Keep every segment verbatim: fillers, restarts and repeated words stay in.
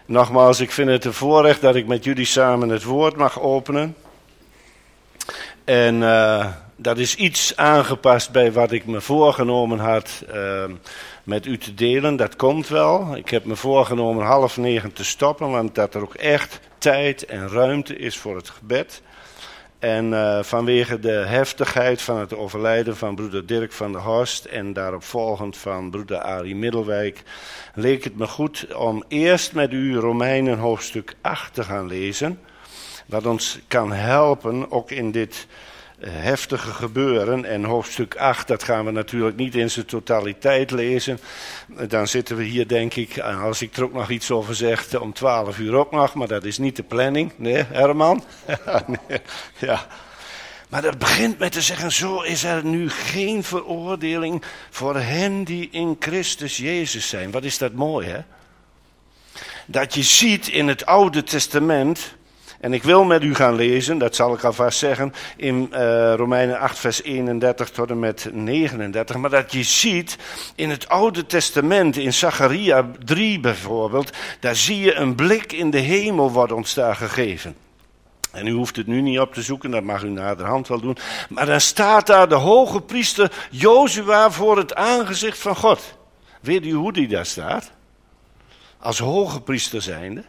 Nogmaals, ik vind het een voorrecht dat ik met jullie samen het woord mag openen. En uh, dat is iets aangepast bij wat ik me voorgenomen had uh, met u te delen. Dat komt wel. Ik heb me voorgenomen half negen te stoppen, want dat er ook echt tijd en ruimte is voor het gebed. En uh, vanwege de heftigheid van het overlijden van broeder Dirk van der Horst en daarop volgend van broeder Arie Middelwijk, leek het me goed om eerst met u Romeinen hoofdstuk acht te gaan lezen. Wat ons kan helpen, ook in dit uh, heftige gebeuren. En hoofdstuk acht, dat gaan we natuurlijk niet in zijn totaliteit lezen. Dan zitten we hier, denk ik, als ik er ook nog iets over zeg, om twaalf uur ook nog. Maar dat is niet de planning. Nee, Herman? nee, ja. Maar dat begint met te zeggen, zo is er nu geen veroordeling voor hen die in Christus Jezus zijn. Wat is dat mooi, hè? Dat je ziet in het Oude Testament, en ik wil met u gaan lezen, dat zal ik alvast zeggen, in uh, Romeinen acht vers eenendertig tot en met negenendertig. Maar dat je ziet in het Oude Testament, in Zacharia drie bijvoorbeeld, daar zie je een blik in de hemel wordt ons daar gegeven. En u hoeft het nu niet op te zoeken, dat mag u naderhand wel doen. Maar dan staat daar de hoge priester Jozua voor het aangezicht van God. Weet u hoe die daar staat? Als hoge priester zijnde.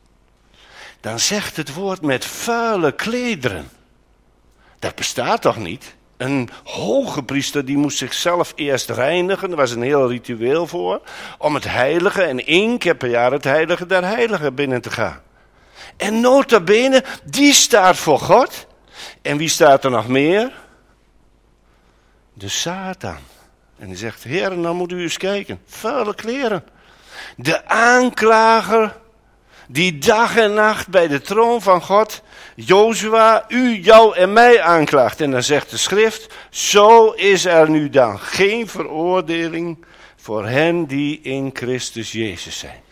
Dan zegt het woord met vuile klederen. Dat bestaat toch niet? Een hoge priester die moest zichzelf eerst reinigen. Er was een heel ritueel voor. Om het heilige en één keer per jaar het heilige der heiligen binnen te gaan. En nota bene, die staat voor God. En wie staat er nog meer? De Satan. En die zegt, heren, dan moet u eens kijken. Vuile kleren. De aanklager die dag en nacht bij de troon van God, Jozua, u, jou en mij aanklaagt. En dan zegt de schrift, zo is er nu dan geen veroordeling voor hen die in Christus Jezus zijn.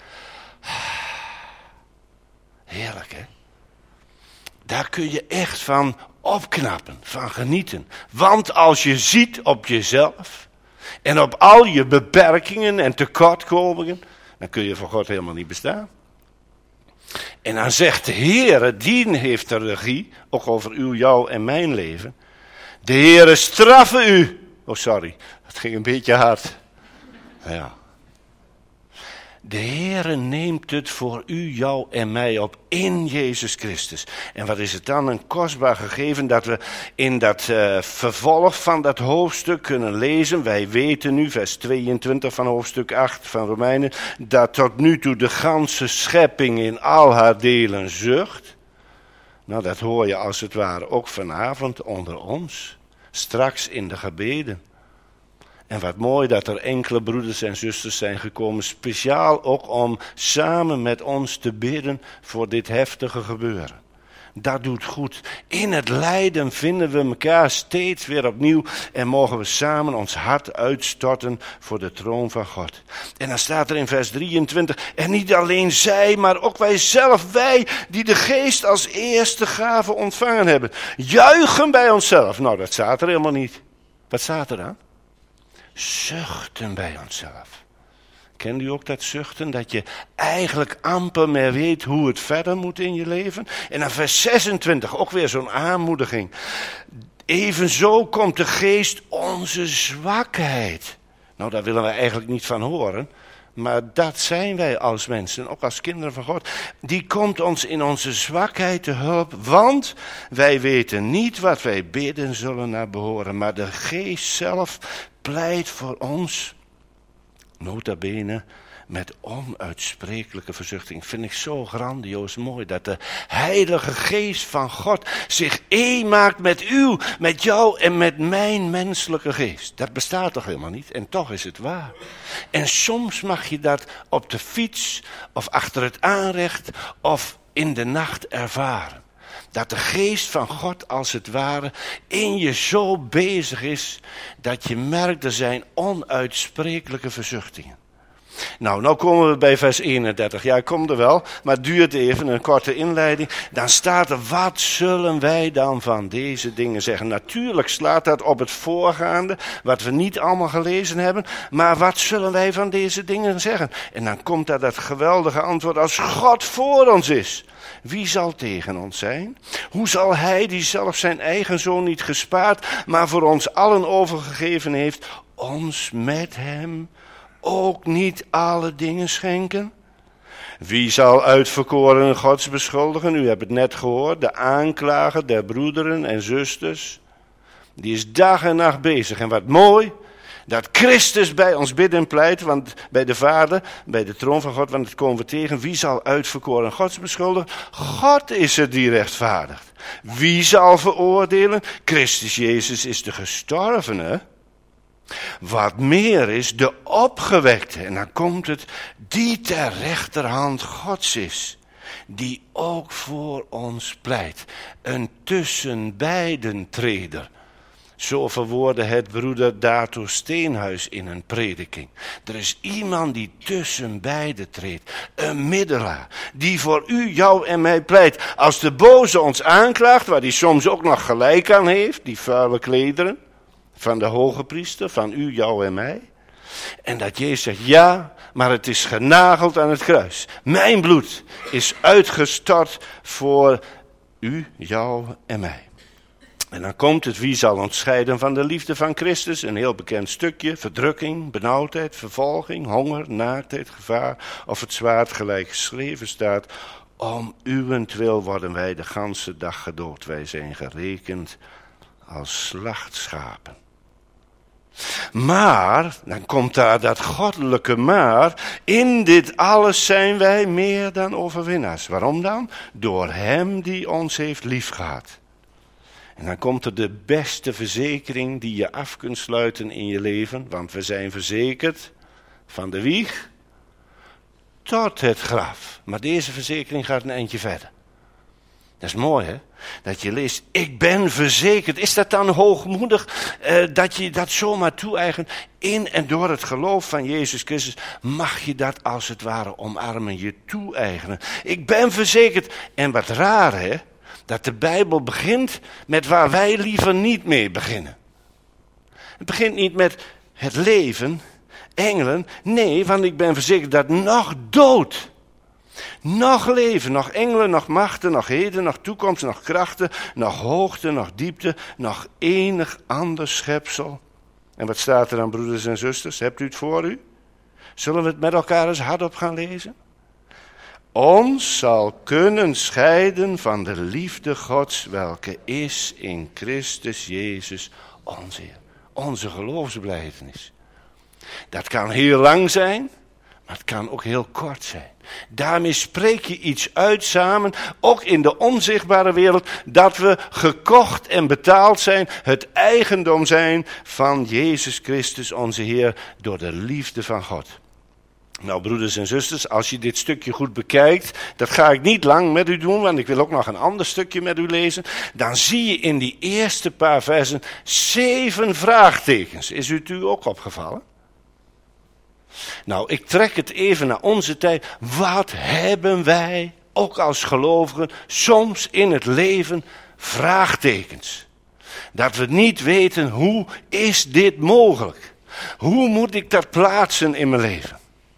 Heerlijk, hè? Daar kun je echt van opknappen, van genieten. Want als je ziet op jezelf en op al je beperkingen en tekortkomingen, dan kun je voor God helemaal niet bestaan. En dan zegt de Heere, die heeft de regie, ook over uw, jou en mijn leven. De Heere straffe u. Oh, sorry, dat ging een beetje hard. Ja. De Heere neemt het voor u, jou en mij op in Jezus Christus. En wat is het dan een kostbaar gegeven dat we in dat uh, vervolg van dat hoofdstuk kunnen lezen. Wij weten nu, vers tweeëntwintig van hoofdstuk acht van Romeinen, dat tot nu toe de ganse schepping in al haar delen zucht. Nou, dat hoor je als het ware ook vanavond onder ons, straks in de gebeden. En wat mooi dat er enkele broeders en zusters zijn gekomen, speciaal ook om samen met ons te bidden voor dit heftige gebeuren. Dat doet goed. In het lijden vinden we elkaar steeds weer opnieuw en mogen we samen ons hart uitstorten voor de troon van God. En dan staat er in vers drieëntwintig, en niet alleen zij, maar ook wij zelf, wij die de geest als eerste gave ontvangen hebben, juichen bij onszelf. Nou, dat staat er helemaal niet. Wat staat er dan? Zuchten bij onszelf. Kent u ook dat zuchten? Dat je eigenlijk amper meer weet hoe het verder moet in je leven. En dan vers zesentwintig, ook weer zo'n aanmoediging. Evenzo komt de geest onze zwakheid. Nou, daar willen we eigenlijk niet van horen. Maar dat zijn wij als mensen, ook als kinderen van God. Die komt ons in onze zwakheid te hulp, want wij weten niet wat wij bidden zullen naar behoren. Maar de geest zelf pleit voor ons, nota bene, met onuitsprekelijke verzuchting. Vind ik zo grandioos mooi dat de Heilige Geest van God zich één maakt met u, met jou en met mijn menselijke geest. Dat bestaat toch helemaal niet? En toch is het waar. En soms mag je dat op de fiets of achter het aanrecht of in de nacht ervaren. Dat de geest van God als het ware in je zo bezig is dat je merkt er zijn onuitsprekelijke verzuchtingen. Nou, nou komen we bij vers eenendertig. Ja, ik kom er wel, maar het duurt even, een korte inleiding. Dan staat er, wat zullen wij dan van deze dingen zeggen? Natuurlijk slaat dat op het voorgaande, wat we niet allemaal gelezen hebben. Maar wat zullen wij van deze dingen zeggen? En dan komt daar dat geweldige antwoord, als God voor ons is. Wie zal tegen ons zijn? Hoe zal hij, die zelf zijn eigen zoon niet gespaard, maar voor ons allen overgegeven heeft, ons met hem ook niet alle dingen schenken? Wie zal uitverkorenen Gods beschuldigen? U hebt het net gehoord, de aanklager der broederen en zusters. Die is dag en nacht bezig. En wat mooi, dat Christus bij ons bidden pleit, want bij de Vader, bij de troon van God, want dat komen we tegen. Wie zal uitverkoren Gods beschuldigen? God is het die rechtvaardigt. Wie zal veroordelen? Christus Jezus is de gestorvene. Wat meer is, de opgewekte, en dan komt het, die ter rechterhand Gods is, die ook voor ons pleit. Een tussenbeidentreder. Zo verwoordde het broeder Dato Steenhuis in een prediking. Er is iemand die tussen beiden treedt. Een middelaar. Die voor u, jou en mij pleit. Als de boze ons aanklaagt, waar hij soms ook nog gelijk aan heeft. Die vuile klederen. Van de hoge priester, van u, jou en mij. En dat Jezus zegt, ja, maar het is genageld aan het kruis. Mijn bloed is uitgestort voor u, jou en mij. En dan komt het, wie zal ons scheiden van de liefde van Christus? Een heel bekend stukje, verdrukking, benauwdheid, vervolging, honger, naaktheid, gevaar. Of het zwaard gelijk geschreven staat. Om uwentwil worden wij de ganse dag gedood. Wij zijn gerekend als slachtschapen. Maar, dan komt daar dat goddelijke maar, in dit alles zijn wij meer dan overwinnaars. Waarom dan? Door hem die ons heeft liefgehad. En dan komt er de beste verzekering die je af kunt sluiten in je leven, want we zijn verzekerd van de wieg tot het graf. Maar deze verzekering gaat een eindje verder. Dat is mooi, hè? Dat je leest, ik ben verzekerd. Is dat dan hoogmoedig eh, dat je dat zomaar toe-eigent? In en door het geloof van Jezus Christus mag je dat als het ware omarmen, je toe-eigenen. Ik ben verzekerd. En wat raar, hè? Dat de Bijbel begint met waar wij liever niet mee beginnen. Het begint niet met het leven, engelen. Nee, want ik ben verzekerd dat nog dood, nog leven, nog engelen, nog machten, nog heden, nog toekomst, nog krachten, nog hoogte, nog diepte, nog enig ander schepsel. En wat staat er dan, broeders en zusters? Hebt u het voor u? Zullen we het met elkaar eens hardop gaan lezen? Ons zal kunnen scheiden van de liefde Gods, welke is in Christus Jezus, onze Heer. Onze geloofsbelijdenis. Dat kan heel lang zijn, maar het kan ook heel kort zijn. Daarmee spreek je iets uit samen, ook in de onzichtbare wereld, dat we gekocht en betaald zijn, het eigendom zijn van Jezus Christus, onze Heer, door de liefde van God. Nou, broeders en zusters, als je dit stukje goed bekijkt, dat ga ik niet lang met u doen, want ik wil ook nog een ander stukje met u lezen. Dan zie je in die eerste paar versen zeven vraagtekens. Is u het u ook opgevallen? Nou, ik trek het even naar onze tijd. Wat hebben wij, ook als gelovigen, soms in het leven vraagtekens? Dat we niet weten, hoe is dit mogelijk? Hoe moet ik dat plaatsen in mijn leven?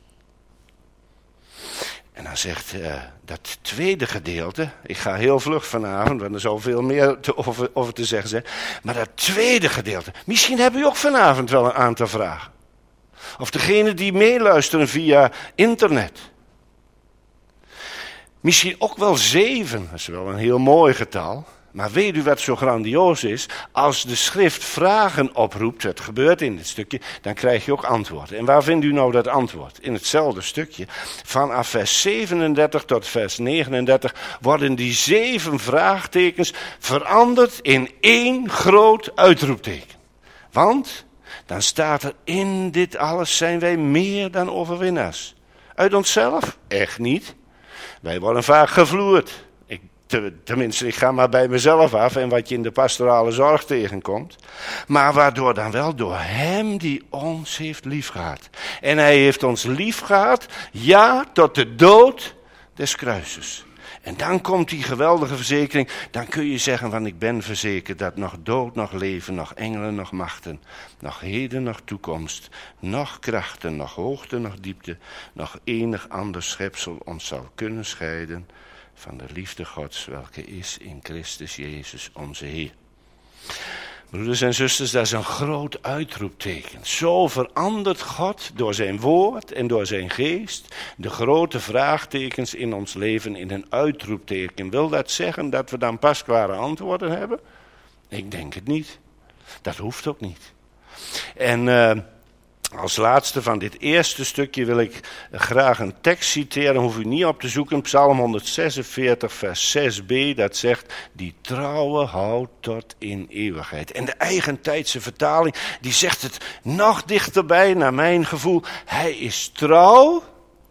En dan zegt uh, dat tweede gedeelte, ik ga heel vlug vanavond, want er zal veel meer te, over, over te zeggen zijn. Maar dat tweede gedeelte, misschien hebben u ook vanavond wel een aantal vragen. Of degene die meeluisteren via internet. Misschien ook wel zeven, dat is wel een heel mooi getal. Maar weet u wat zo grandioos is? Als de schrift vragen oproept, het gebeurt in dit stukje, dan krijg je ook antwoorden. En waar vindt u nou dat antwoord? In hetzelfde stukje. Vanaf vers zevenendertig tot vers negenendertig worden die zeven vraagtekens veranderd in één groot uitroepteken. Want dan staat er, in dit alles zijn wij meer dan overwinnaars. Uit onszelf? Echt niet. Wij worden vaak gevloerd. Ik Tenminste, ik ga maar bij mezelf af en wat je in de pastorale zorg tegenkomt. Maar waardoor dan wel door hem die ons heeft liefgehad. En hij heeft ons liefgehad, ja, tot de dood des kruises. En dan komt die geweldige verzekering. Dan kun je zeggen van ik ben verzekerd dat nog dood, nog leven, nog engelen, nog machten. Nog heden, nog toekomst. Nog krachten, nog hoogte, nog diepte. Nog enig ander schepsel ons zal kunnen scheiden van de liefde Gods, welke is in Christus Jezus onze Heer. Broeders en zusters, dat is een groot uitroepteken. Zo verandert God door zijn woord en door zijn geest de grote vraagtekens in ons leven in een uitroepteken. Wil dat zeggen dat we dan pasklare antwoorden hebben? Ik denk het niet. Dat hoeft ook niet. En uh, als laatste van dit eerste stukje wil ik graag een tekst citeren, hoef u niet op te zoeken, Psalm honderdzesenveertig vers zes b, dat zegt, die trouwe houdt tot in eeuwigheid. En de eigentijdse vertaling, die zegt het nog dichterbij naar mijn gevoel, hij is trouw,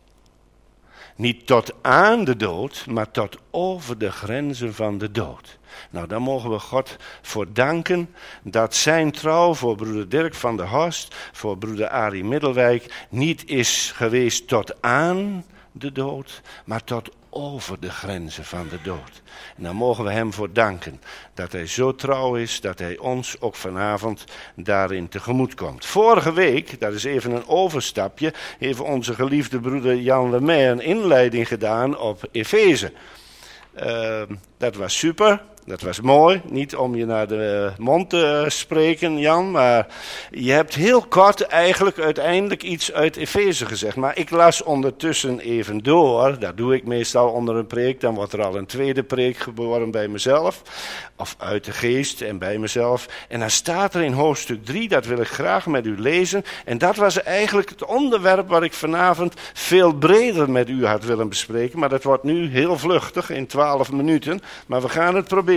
niet tot aan de dood, maar tot over de grenzen van de dood. Nou, daar mogen we God voor danken dat zijn trouw voor broeder Dirk van der Horst, voor broeder Arie Middelwijk, niet is geweest tot aan de dood, maar tot over de grenzen van de dood. En daar mogen we hem voor danken, dat hij zo trouw is, dat hij ons ook vanavond daarin tegemoet komt. Vorige week, dat is even een overstapje, heeft onze geliefde broeder Jan Lemay een inleiding gedaan op Efeze. Uh, dat was super. Dat was mooi, niet om je naar de mond te spreken, Jan, maar je hebt heel kort eigenlijk uiteindelijk iets uit Efeze gezegd. Maar ik las ondertussen even door, dat doe ik meestal onder een preek, dan wordt er al een tweede preek geboren bij mezelf, of uit de geest en bij mezelf. En dan staat er in hoofdstuk drie, dat wil ik graag met u lezen, en dat was eigenlijk het onderwerp wat ik vanavond veel breder met u had willen bespreken, maar dat wordt nu heel vluchtig in twaalf minuten, maar we gaan het proberen.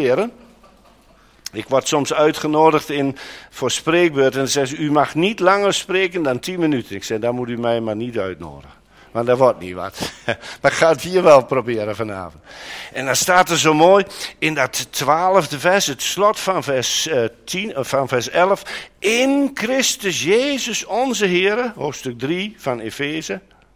Ik word soms uitgenodigd in, voor spreekbeurten en dan zeggen ze, u mag niet langer spreken dan tien minuten. Ik zeg, dan moet u mij maar niet uitnodigen, want dat wordt niet wat. Maar ik ga het hier wel proberen vanavond. En dan staat er zo mooi in dat twaalfde vers, het slot van vers, uh, tien, uh, van vers elf. In Christus Jezus onze Heer, hoofdstuk drie van Efeze.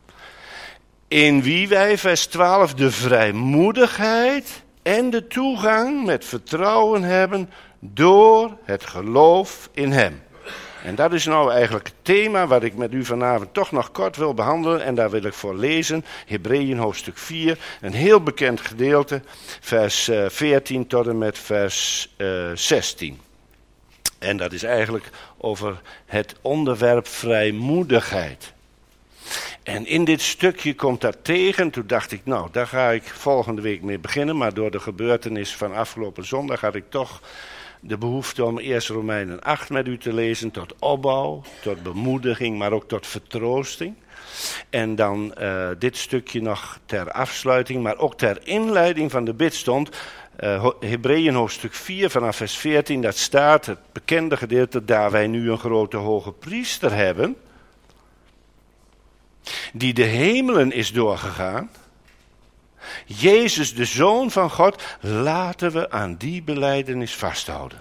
In wie wij, vers twaalf, de vrijmoedigheid en de toegang met vertrouwen hebben door het geloof in hem. En dat is nou eigenlijk het thema wat ik met u vanavond toch nog kort wil behandelen. En daar wil ik voor lezen, Hebreeën hoofdstuk vier, een heel bekend gedeelte, vers veertien tot en met vers uh, zestien. En dat is eigenlijk over het onderwerp vrijmoedigheid. En in dit stukje komt dat tegen. Toen dacht ik, nou, daar ga ik volgende week mee beginnen. Maar door de gebeurtenis van afgelopen zondag had ik toch de behoefte om eerst Romeinen acht met u te lezen. Tot opbouw, tot bemoediging, maar ook tot vertroosting. En dan uh, dit stukje nog ter afsluiting, maar ook ter inleiding van de bidstond. Uh, Hebreeën hoofdstuk vier vanaf vers veertien, dat staat, het bekende gedeelte, daar wij nu een grote hoge priester hebben, die de hemelen is doorgegaan, Jezus de Zoon van God, laten we aan die belijdenis vasthouden.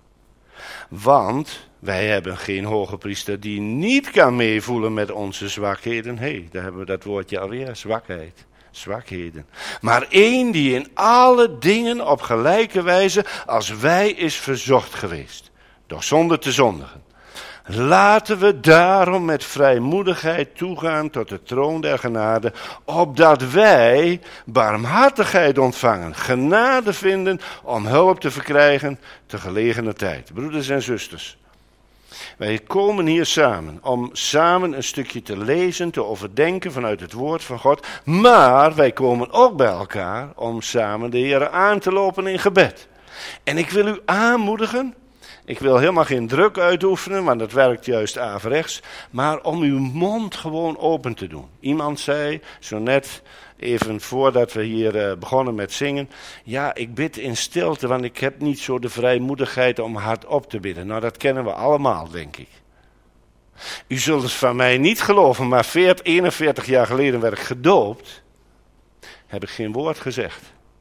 Want wij hebben geen hoge priester die niet kan meevoelen met onze zwakheden. Hé, hey, daar hebben we dat woordje alweer, zwakheid, zwakheden. Maar één die in alle dingen op gelijke wijze als wij is verzocht geweest, doch zonder te zondigen. Laten we daarom met vrijmoedigheid toegaan tot de troon der genade, opdat wij barmhartigheid ontvangen, genade vinden om hulp te verkrijgen te gelegene tijd. Broeders en zusters, wij komen hier samen om samen een stukje te lezen, te overdenken vanuit het woord van God, maar wij komen ook bij elkaar om samen de Heer aan te lopen in gebed. En ik wil u aanmoedigen. Ik wil helemaal geen druk uitoefenen, want dat werkt juist averechts. Maar om uw mond gewoon open te doen. Iemand zei, zo net even voordat we hier uh, begonnen met zingen. Ja, ik bid in stilte, want ik heb niet zo de vrijmoedigheid om hardop te bidden. Nou, dat kennen we allemaal, denk ik. U zult het van mij niet geloven, maar eenenveertig jaar geleden werd ik gedoopt. Heb ik geen woord gezegd.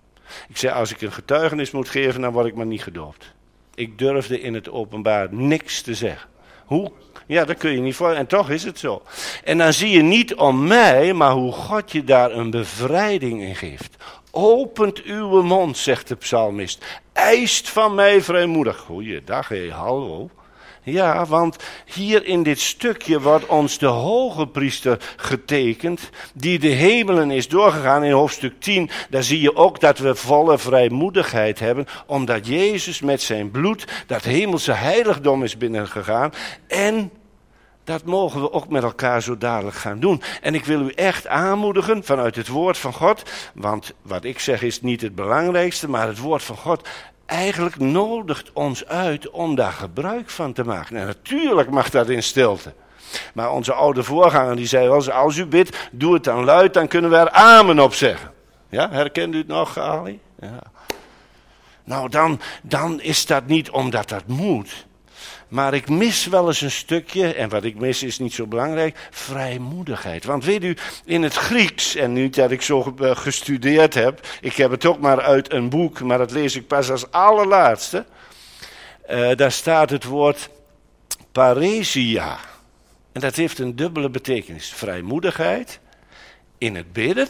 Ik zei, als ik een getuigenis moet geven, dan word ik maar niet gedoopt. Ik durfde in het openbaar niks te zeggen. Hoe? Ja, dat kun je niet voor. En toch is het zo. En dan zie je niet om mij, maar hoe God je daar een bevrijding in geeft. Opent uw mond, zegt de psalmist. Eist van mij vrijmoedig. Goeiedag, hé, hallo. Ja, want hier in dit stukje wordt ons de hoge priester getekend, die de hemelen is doorgegaan in hoofdstuk tien. Daar zie je ook dat we volle vrijmoedigheid hebben, omdat Jezus met zijn bloed dat hemelse heiligdom is binnengegaan. En dat mogen we ook met elkaar zo dadelijk gaan doen. En ik wil u echt aanmoedigen vanuit het woord van God, want wat ik zeg is niet het belangrijkste, maar het woord van God eigenlijk nodigt ons uit om daar gebruik van te maken. En natuurlijk mag dat in stilte. Maar onze oude voorganger die zei wel eens, als u bidt, doe het dan luid, dan kunnen we er amen op zeggen. Ja, herkent u het nog, Ali? Ja. Nou, dan, dan is dat niet omdat dat moet. Maar ik mis wel eens een stukje, en wat ik mis is niet zo belangrijk, vrijmoedigheid. Want weet u, in het Grieks, en niet dat ik zo gestudeerd heb, ik heb het ook maar uit een boek, maar dat lees ik pas als allerlaatste. Uh, daar staat het woord paresia. En dat heeft een dubbele betekenis. Vrijmoedigheid in het bidden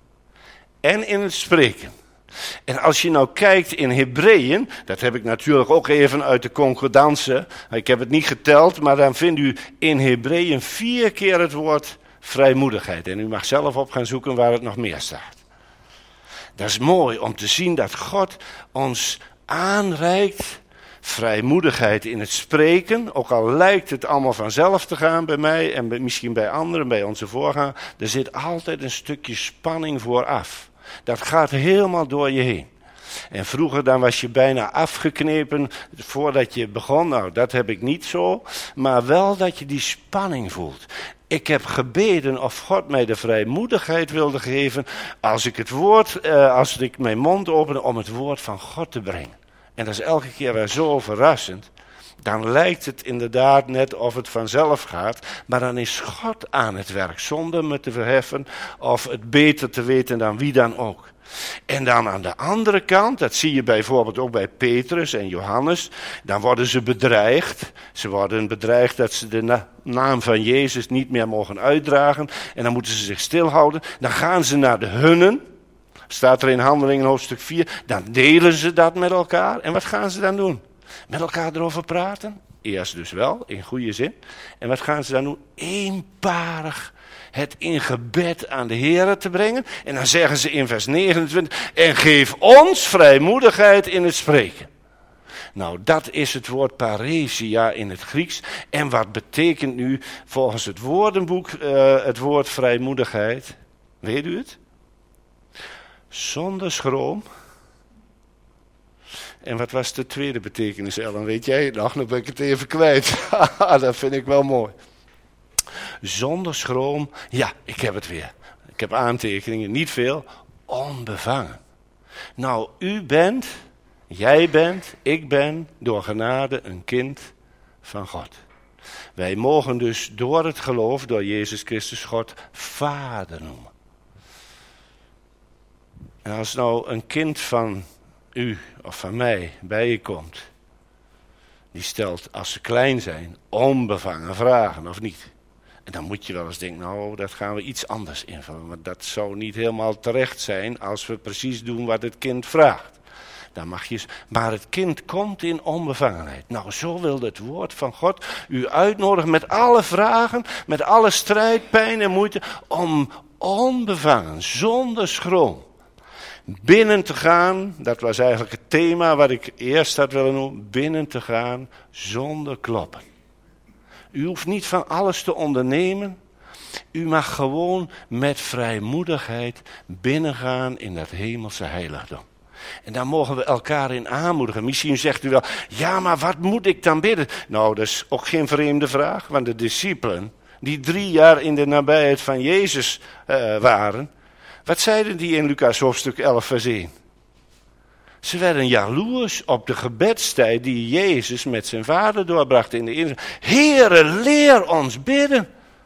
en in het spreken. En als je nou kijkt in Hebreeën, dat heb ik natuurlijk ook even uit de concordance, ik heb het niet geteld, maar dan vindt u in Hebreeën vier keer het woord vrijmoedigheid. En u mag zelf op gaan zoeken waar het nog meer staat. Dat is mooi om te zien dat God ons aanreikt vrijmoedigheid in het spreken, ook al lijkt het allemaal vanzelf te gaan bij mij en bij, misschien bij anderen, bij onze voorganger, er zit altijd een stukje spanning vooraf. Dat gaat helemaal door je heen. En vroeger dan was je bijna afgeknepen voordat je begon. Nou, dat heb ik niet zo. Maar wel dat je die spanning voelt. Ik heb gebeden of God mij de vrijmoedigheid wilde geven als ik het woord, eh, als ik mijn mond opende om het woord van God te brengen. En dat is elke keer weer zo verrassend. Dan lijkt het inderdaad net of het vanzelf gaat, maar dan is God aan het werk, zonder me te verheffen of het beter te weten dan wie dan ook. En dan aan de andere kant, dat zie je bijvoorbeeld ook bij Petrus en Johannes, dan worden ze bedreigd. Ze worden bedreigd dat ze de na- naam van Jezus niet meer mogen uitdragen en dan moeten ze zich stilhouden. Dan gaan ze naar de hunnen, staat er in Handelingen hoofdstuk vier, dan delen ze dat met elkaar. En wat gaan ze dan doen? Met elkaar erover praten. Eerst dus wel, in goede zin. En wat gaan ze dan doen? Eenparig het in gebed aan de Heer te brengen. En dan zeggen ze in vers negenentwintig, en geef ons vrijmoedigheid in het spreken. Nou, dat is het woord paresia in het Grieks. En wat betekent nu volgens het woordenboek uh, het woord vrijmoedigheid? Weet u het? Zonder schroom. En wat was de tweede betekenis, Ellen? Weet jij het nog? Dan ben ik het even kwijt. Dat vind ik wel mooi. Zonder schroom. Ja, ik heb het weer. Ik heb aantekeningen, niet veel. Onbevangen. Nou, u bent, jij bent, ik ben door genade een kind van God. Wij mogen dus door het geloof, door Jezus Christus God, Vader noemen. En als nou een kind van u of van mij bij je komt, die stelt als ze klein zijn onbevangen vragen of niet. En dan moet je wel eens denken, nou dat gaan we iets anders invullen. Want dat zou niet helemaal terecht zijn als we precies doen wat het kind vraagt. Dan mag je, maar het kind komt in onbevangenheid. Nou, zo wil het woord van God u uitnodigen met alle vragen, met alle strijd, pijn en moeite, om onbevangen, zonder schroom, binnen te gaan. Dat was eigenlijk het thema wat ik eerst had willen noemen. Binnen te gaan zonder kloppen. U hoeft niet van alles te ondernemen. U mag gewoon met vrijmoedigheid binnengaan in dat hemelse heiligdom. En daar mogen we elkaar in aanmoedigen. Misschien zegt u wel, ja, maar wat moet ik dan bidden? Nou, dat is ook geen vreemde vraag. Want de discipelen, die drie jaar in de nabijheid van Jezus uh, waren, wat zeiden die in Lucas hoofdstuk elf vers één? Ze werden jaloers op de gebedstijd die Jezus met zijn vader doorbracht in de eerste. Heere, leer ons bidden.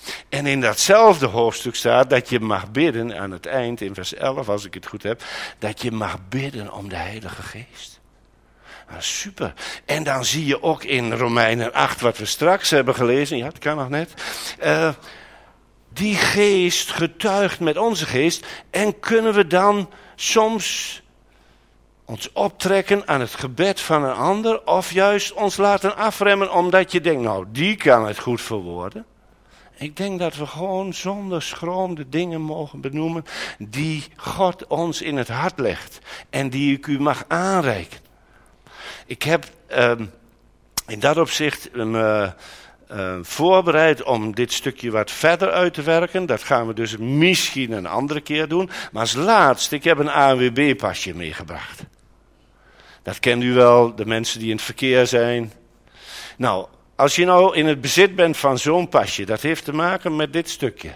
En in datzelfde hoofdstuk staat dat je mag bidden, aan het eind in vers elf, als ik het goed heb, dat je mag bidden om de Heilige Geest. Nou, super. En dan zie je ook in Romeinen acht, wat we straks hebben gelezen, ja, het kan nog net, uh, die geest getuigt met onze geest en kunnen we dan soms ons optrekken aan het gebed van een ander of juist ons laten afremmen omdat je denkt, nou, die kan het goed verwoorden. Ik denk dat we gewoon zonder schroom de dingen mogen benoemen die God ons in het hart legt en die ik u mag aanreiken. Ik heb um, in dat opzicht me uh, voorbereid om dit stukje wat verder uit te werken. Dat gaan we dus misschien een andere keer doen. Maar als laatst, ik heb een A N W B-pasje meegebracht. Dat kent u wel, de mensen die in het verkeer zijn. Nou, als je nou in het bezit bent van zo'n pasje, dat heeft te maken met dit stukje.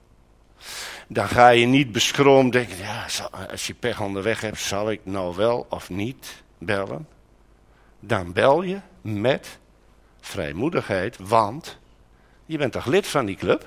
Dan ga je niet beschroomd denken, ja, als je pech onderweg hebt, zal ik nou wel of niet bellen? Dan bel je met vrijmoedigheid, want je bent toch lid van die club?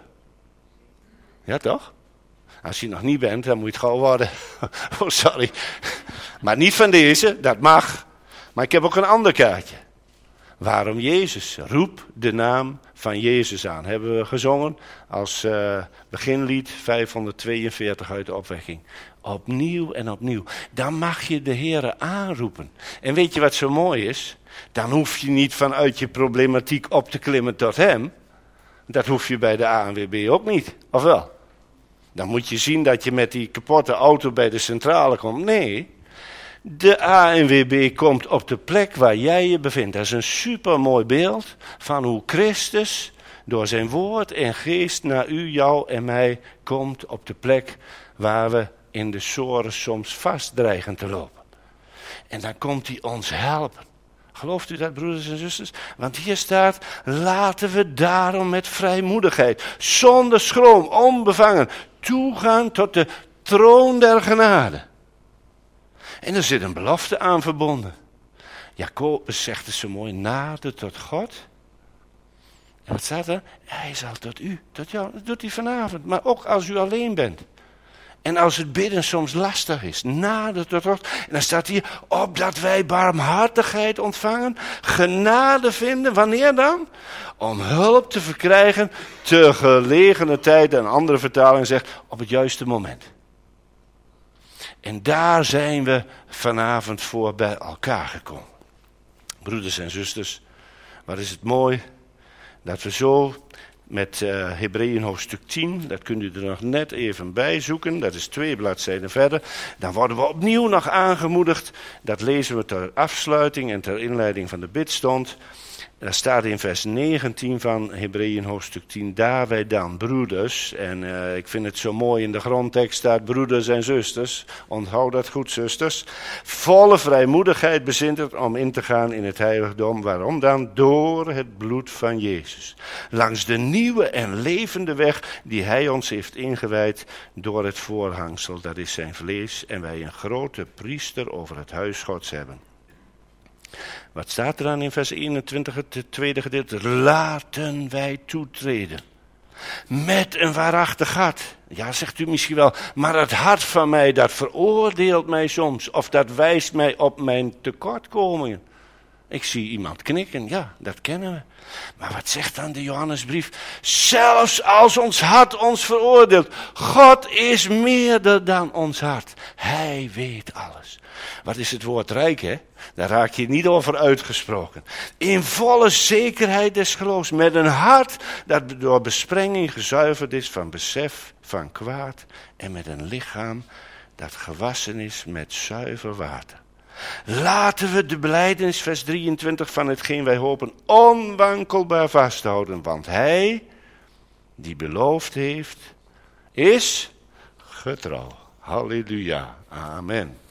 Ja, toch? Als je nog niet bent, dan moet je het gewoon worden. Oh, sorry. Maar niet van deze, dat mag. Maar ik heb ook een ander kaartje. Waarom Jezus? Roep de naam van Jezus aan. Hebben we gezongen als uh, beginlied vijfhonderdtweeënveertig uit de opwekking. Opnieuw en opnieuw. Dan mag je de Heere aanroepen. En weet je wat zo mooi is? Dan hoef je niet vanuit je problematiek op te klimmen tot hem. Dat hoef je bij de A N W B ook niet. Of wel? Dan moet je zien dat je met die kapotte auto bij de centrale komt. Nee. De A N W B komt op de plek waar jij je bevindt. Dat is een supermooi beeld van hoe Christus door zijn woord en geest naar u, jou en mij komt op de plek waar we in de soren soms vast dreigen te lopen. En dan komt hij ons helpen. Gelooft u dat, broeders en zusters? Want hier staat, laten we daarom met vrijmoedigheid, zonder schroom, onbevangen, toegaan tot de troon der genade. En er zit een belofte aan verbonden. Jacobus zegt het zo mooi, nader tot God. En wat staat er? Hij zal tot u, tot jou, dat doet hij vanavond, maar ook als u alleen bent. En als het bidden soms lastig is, nader tot God. En dan staat hier, opdat wij barmhartigheid ontvangen, genade vinden. Wanneer dan? Om hulp te verkrijgen, te gelegene tijd. En een andere vertaling zegt, op het juiste moment. En daar zijn we vanavond voor bij elkaar gekomen. Broeders en zusters, wat is het mooi dat we zo met uh, Hebreeën hoofdstuk tien, dat kunt u er nog net even bij zoeken, dat is twee bladzijden verder. Dan worden we opnieuw nog aangemoedigd, dat lezen we ter afsluiting en ter inleiding van de bidstond. Daar staat in vers negentien van Hebreeën hoofdstuk tien, daar wij dan broeders, en uh, ik vind het zo mooi in de grondtekst staat broeders en zusters, onthoud dat goed zusters, volle vrijmoedigheid bezint om in te gaan in het heiligdom, waarom dan? Door het bloed van Jezus. Langs de nieuwe en levende weg die hij ons heeft ingewijd door het voorhangsel, dat is zijn vlees, en wij een grote priester over het huis Gods hebben. Wat staat er dan in vers eenentwintig, het tweede gedeelte? Laten wij toetreden. Met een waarachtig hart. Ja, zegt u misschien wel, maar het hart van mij, dat veroordeelt mij soms. Of dat wijst mij op mijn tekortkomingen. Ik zie iemand knikken, ja, dat kennen we. Maar wat zegt dan de Johannesbrief? Zelfs als ons hart ons veroordeelt. God is meerder dan ons hart. Hij weet alles. Wat is het woord rijk, hè? Daar raak je niet over uitgesproken. In volle zekerheid des geloofs. Met een hart dat door besprenging gezuiverd is van besef van kwaad. En met een lichaam dat gewassen is met zuiver water. Laten we de belijdenis, vers drieëntwintig, van hetgeen wij hopen onwankelbaar vasthouden. Want hij die beloofd heeft, is getrouw. Halleluja. Amen.